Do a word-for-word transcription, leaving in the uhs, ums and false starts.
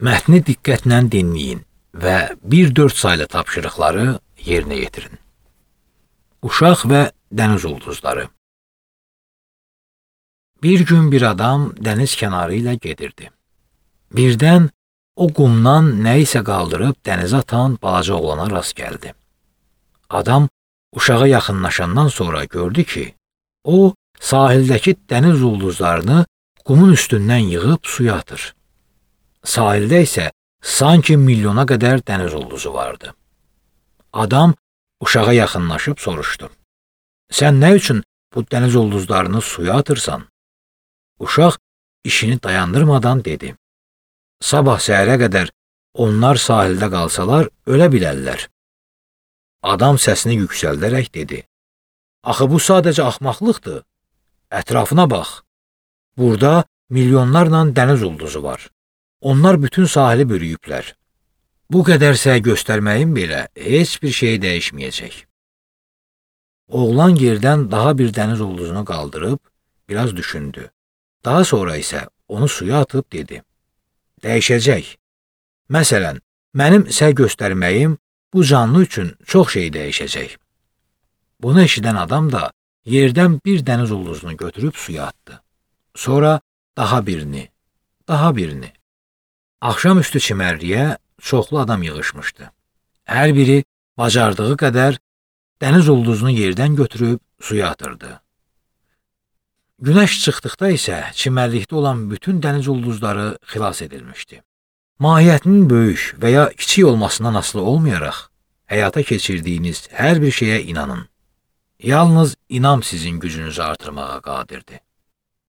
Mətni diqqətlə dinləyin və bir dörd saylı tapşırıqları yerinə yetirin. Uşaq və dəniz ulduzları. Bir gün bir adam dəniz kənarı ilə gedirdi. Birdən o qumdan nə isə qaldırıb dənizə atan balaca oğlana rast gəldi. Adam uşağa yaxınlaşandan sonra gördü ki, o sahildəki dəniz ulduzlarını qumun üstündən yığıb suya atır. Sahildə isə sanki milyona qədər dəniz ulduzu vardı. Adam uşağa yaxınlaşıb soruşdu: "Sən nə üçün bu dəniz ulduzlarını suya atırsan?" Uşaq işini dayandırmadan dedi: "Sabah səhərə qədər onlar sahildə qalsalar ölə bilərlər." Adam səsini yüksəldərək dedi: "Axı bu sadəcə axmaqlıqdır. Ətrafına bax. Burada milyonlarla dəniz ulduzu var. Onlar bütün sahili bürüyüblər. Bu qədər səy göstərməyin belə heç bir şey dəyişməyəcək." Oğlan yerdən daha bir dəniz ulduzunu qaldırıb biraz düşündü. Daha sonra isə onu suya atıb dedi: "Dəyişəcək. Məsələn, mənim səy göstərməyim bu canlı üçün çox şey dəyişəcək." Bunu eşidən adam da yerdən bir dəniz ulduzunu götürüb suya atdı. Sonra daha birini, daha birini. Axşamüstü çimərliyə çoxlu adam yığışmışdı. Hər biri bacardığı qədər dəniz ulduzunu yerdən götürüb suya atırdı. Günəş çıxdıqda isə çimərlikdə olan bütün dəniz ulduzları xilas edilmişdi. Mahiyyətinin böyük və ya kiçik olmasından asılı olmayaraq, həyata keçirdiyiniz hər bir şeyə inanın. Yalnız inam sizin gücünüzü artırmağa qadirdir.